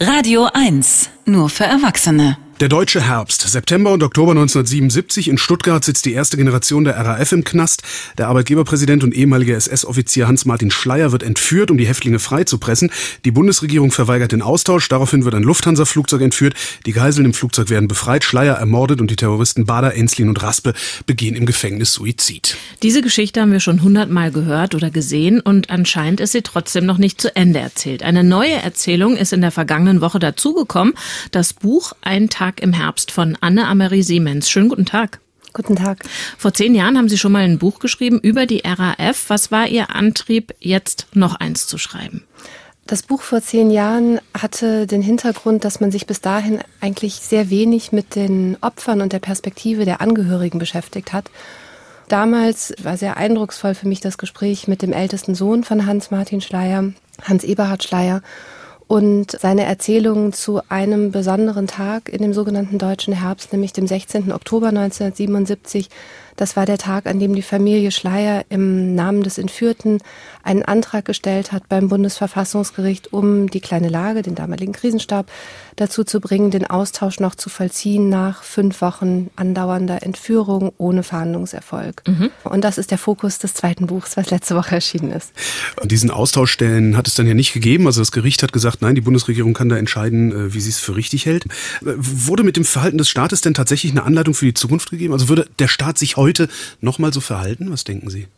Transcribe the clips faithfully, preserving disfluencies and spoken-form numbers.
Radio eins, nur für Erwachsene. Der deutsche Herbst. September und Oktober neunzehnhundertsiebenundsiebzig. In Stuttgart sitzt die erste Generation der R A F im Knast. Der Arbeitgeberpräsident und ehemalige S S-Offizier Hans-Martin Schleyer wird entführt, um die Häftlinge freizupressen. Die Bundesregierung verweigert den Austausch. Daraufhin wird ein Lufthansa-Flugzeug entführt. Die Geiseln im Flugzeug werden befreit, Schleyer ermordet und die Terroristen Bader, Enslin und Raspe begehen im Gefängnis Suizid. Diese Geschichte haben wir schon hundertmal gehört oder gesehen und anscheinend ist sie trotzdem noch nicht zu Ende erzählt. Eine neue Erzählung ist in der vergangenen Woche dazugekommen. Das Buch Ein Tag im Herbst von Anne-Amarie Siemens. Schönen guten Tag. Guten Tag. Vor zehn Jahren haben Sie schon mal ein Buch geschrieben über die R A F. Was war Ihr Antrieb, jetzt noch eins zu schreiben? Das Buch vor zehn Jahren hatte den Hintergrund, dass man sich bis dahin eigentlich sehr wenig mit den Opfern und der Perspektive der Angehörigen beschäftigt hat. Damals war sehr eindrucksvoll für mich das Gespräch mit dem ältesten Sohn von Hans-Martin Schleyer, Hans-Eberhard Schleyer, und seine Erzählungen zu einem besonderen Tag in dem sogenannten Deutschen Herbst, nämlich dem sechzehnten Oktober neunzehnhundertsiebenundsiebzig. Das war der Tag, an dem die Familie Schleyer im Namen des Entführten einen Antrag gestellt hat beim Bundesverfassungsgericht, um die Kleine Lage, den damaligen Krisenstab, dazu zu bringen, den Austausch noch zu vollziehen nach fünf Wochen andauernder Entführung ohne Verhandlungserfolg. Mhm. Und das ist der Fokus des zweiten Buchs, was letzte Woche erschienen ist. Und diesen Austauschstellen hat es dann ja nicht gegeben. Also das Gericht hat gesagt, nein, die Bundesregierung kann da entscheiden, wie sie es für richtig hält. Wurde mit dem Verhalten des Staates denn tatsächlich eine Anleitung für die Zukunft gegeben? Also würde der Staat sich heute noch mal so verhalten? Was denken Sie?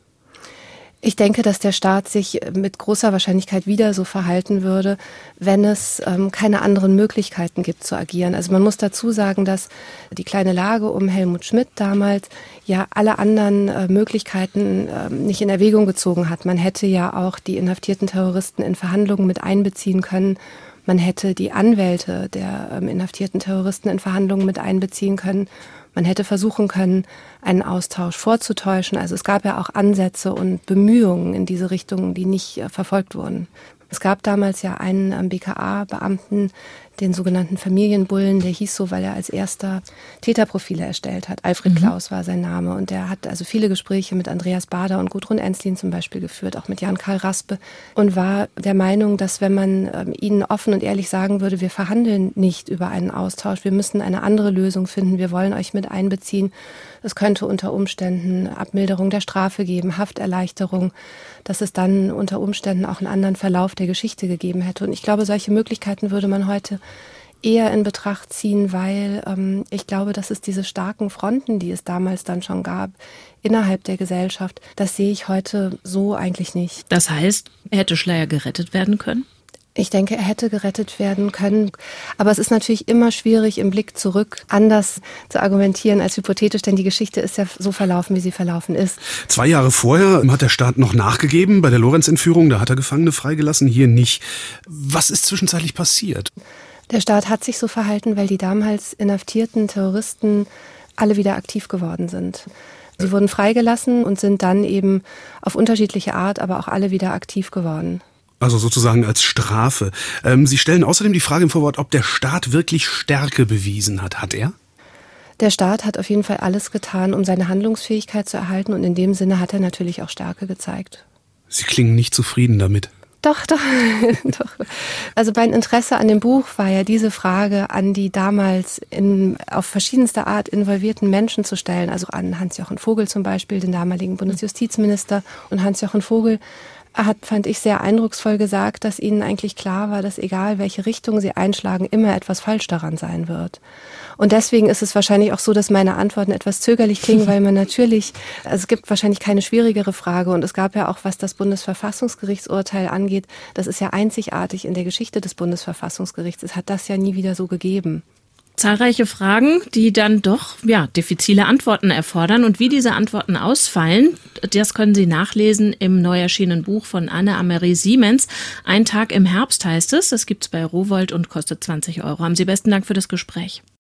Ich denke, dass der Staat sich mit großer Wahrscheinlichkeit wieder so verhalten würde, wenn es ähm, keine anderen Möglichkeiten gibt zu agieren. Also man muss dazu sagen, dass die Kleine Lage um Helmut Schmidt damals ja alle anderen äh, Möglichkeiten äh, nicht in Erwägung gezogen hat. Man hätte ja auch die inhaftierten Terroristen in Verhandlungen mit einbeziehen können. Man hätte die Anwälte der ähm, inhaftierten Terroristen in Verhandlungen mit einbeziehen können. Man hätte versuchen können, einen Austausch vorzutäuschen. Also es gab ja auch Ansätze und Bemühungen in diese Richtung, die nicht äh, verfolgt wurden. Es gab damals ja einen ähm, B K A-Beamten, den sogenannten Familienbullen, der hieß so, weil er als erster Täterprofile erstellt hat. Alfred mhm. Klaus war sein Name und der hat also viele Gespräche mit Andreas Bader und Gudrun Enslin zum Beispiel geführt, auch mit Jan-Karl Raspe, und war der Meinung, dass wenn man ähm, ihnen offen und ehrlich sagen würde, wir verhandeln nicht über einen Austausch, wir müssen eine andere Lösung finden, wir wollen euch mit einbeziehen, es könnte unter Umständen Abmilderung der Strafe geben, Hafterleichterung, dass es dann unter Umständen auch einen anderen Verlauf der Geschichte gegeben hätte. Und ich glaube, solche Möglichkeiten würde man heute eher in Betracht ziehen, weil ähm, ich glaube, dass es diese starken Fronten, die es damals dann schon gab, innerhalb der Gesellschaft, das sehe ich heute so eigentlich nicht. Das heißt, hätte Schleyer gerettet werden können? Ich denke, er hätte gerettet werden können. Aber es ist natürlich immer schwierig, im Blick zurück anders zu argumentieren als hypothetisch, denn die Geschichte ist ja so verlaufen, wie sie verlaufen ist. Zwei Jahre vorher hat der Staat noch nachgegeben bei der Lorenz-Entführung. Da hat er Gefangene freigelassen, hier nicht. Was ist zwischenzeitlich passiert? Der Staat hat sich so verhalten, weil die damals inhaftierten Terroristen alle wieder aktiv geworden sind. Sie wurden freigelassen und sind dann eben auf unterschiedliche Art, aber auch alle wieder aktiv geworden. Also sozusagen als Strafe. Ähm, Sie stellen außerdem die Frage im Vorwort, ob der Staat wirklich Stärke bewiesen hat. Hat er? Der Staat hat auf jeden Fall alles getan, um seine Handlungsfähigkeit zu erhalten. Und in dem Sinne hat er natürlich auch Stärke gezeigt. Sie klingen nicht zufrieden damit. Doch, doch, doch. Also mein Interesse an dem Buch war ja, diese Frage an die damals in, auf verschiedenste Art involvierten Menschen zu stellen. Also an Hans-Jochen Vogel zum Beispiel, den damaligen Bundesjustizminister. Und Hans-Jochen Vogel hat, fand ich, sehr eindrucksvoll gesagt, dass ihnen eigentlich klar war, dass egal welche Richtung sie einschlagen, immer etwas falsch daran sein wird. Und deswegen ist es wahrscheinlich auch so, dass meine Antworten etwas zögerlich klingen, weil man natürlich, also es gibt wahrscheinlich keine schwierigere Frage und es gab ja auch, was das Bundesverfassungsgerichtsurteil angeht, das ist ja einzigartig in der Geschichte des Bundesverfassungsgerichts. Es hat das ja nie wieder so gegeben. Zahlreiche Fragen, die dann doch ja diffizile Antworten erfordern. Und wie diese Antworten ausfallen, das können Sie nachlesen im neu erschienenen Buch von Anne-Amarie Siemens. Ein Tag im Herbst heißt es. Das gibt's bei Rowohlt und kostet zwanzig Euro. Haben Sie besten Dank für das Gespräch.